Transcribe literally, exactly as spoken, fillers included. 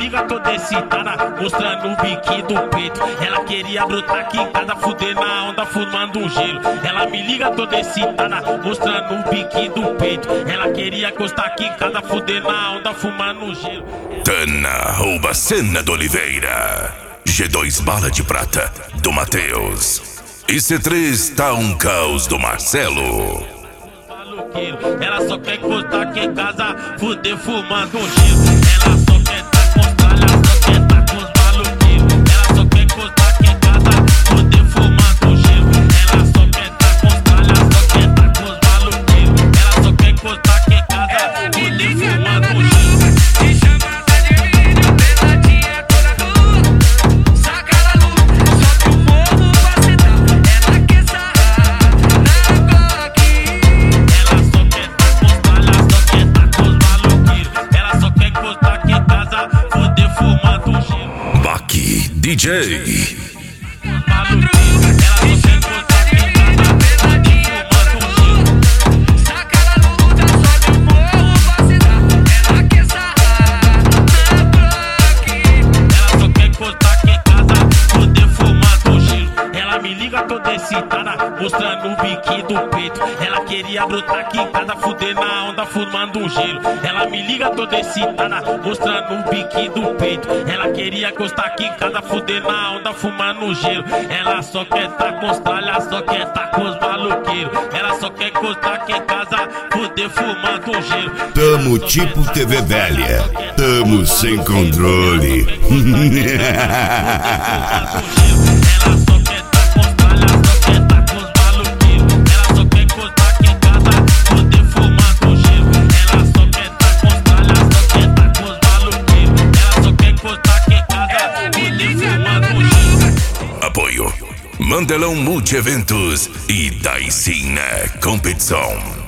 liga toda excitada, mostrando o biquinho do peito. Ela queria brotar aqui em casa, fuder na onda, fumando um gelo. Ela me liga toda excitada, mostrando o biquinho do peito. Ela queria encostar aqui em casa, fuder na onda, fumando um gelo. Tana rouba cena do Oliveira. G dois bala de prata do Matheus. E C três tá um caos do Marcelo. Ela só quer encostar aqui em casa, fuder fumando um gelo. Ela só quer tá com os tralhas, só quer tá com os maluqueiros. Ela só quer encostar aqui em casa, fuder fumando um gelo. Ela só quer tá com os tralhas, só quer tá com os maluqueiros. Ela só quer encostar aqui em casa, fuder fumando um gelo. D J toda excitada, mostrando o biquinho do peito. Ela queria brotar aqui em casa, fuder na onda, fumando um gelo. Ela me liga toda excitada, mostrando o biquinho do peito. Ela queria encostar aqui em casa, fuder na onda, fumando um gelo. Ela só quer tá com os tralhas, só quer tá com os maluqueiros. Ela só quer encostar aqui em casa, fuder fumando um gelo. Tamo tipo T V velha, tamo sem controle. Ela só quer tá com os tralhas, só quer tá com os maluqueiros. Ela só quer encostar aqui em casa, fuder fumando um gelo. Ela só quer tá com os tralhas, só quer tá com os maluqueiros. Ela só quer encostar aqui em casa, fuder fumando um gelo. Apoio Mandelão Multieventos e Daicine Competição.